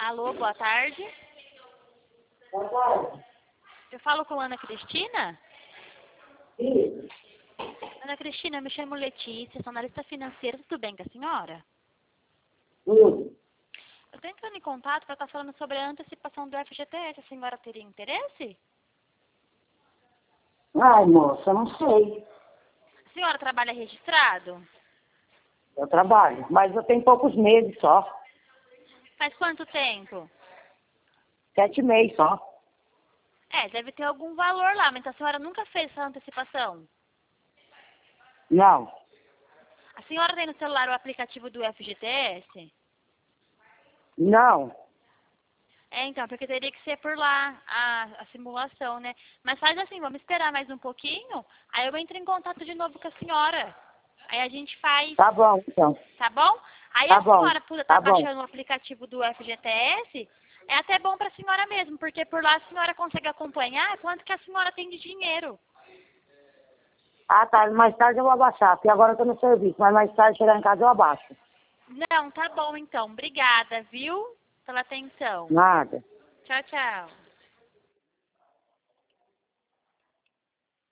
Alô, boa tarde. Boa tarde. Eu falo com a Ana Cristina? Sim. Ana Cristina, eu me chamo Letícia, sou analista financeira. Tudo bem com a senhora? Tudo. Eu estou entrando em contato para estar falando sobre a antecipação do FGTS. A senhora teria interesse? Ai, moça, não sei. A senhora trabalha registrado? Eu trabalho, mas eu tenho poucos meses só. Faz quanto tempo? 7 meses só. Deve ter algum valor lá, mas a senhora nunca fez essa antecipação. Não. A senhora tem no celular o aplicativo do FGTS? Não. Então, porque teria que ser por lá a simulação, né? Mas faz assim, vamos esperar mais um pouquinho, aí eu entro em contato de novo com a senhora. Aí a gente faz, Tá bom, então. tá bom? Aí Tá a bom. senhora por Tá estar bom. baixando o aplicativo do FGTS, é até bom para a senhora mesmo, porque por lá a senhora consegue acompanhar quanto que a senhora tem de dinheiro. Ah, tá. Mais tarde eu vou abaixar, porque agora eu tô no serviço, mas mais tarde chegar em casa eu abaixo. Não, tá bom então. Obrigada, viu? Pela atenção. Nada. Tchau, tchau.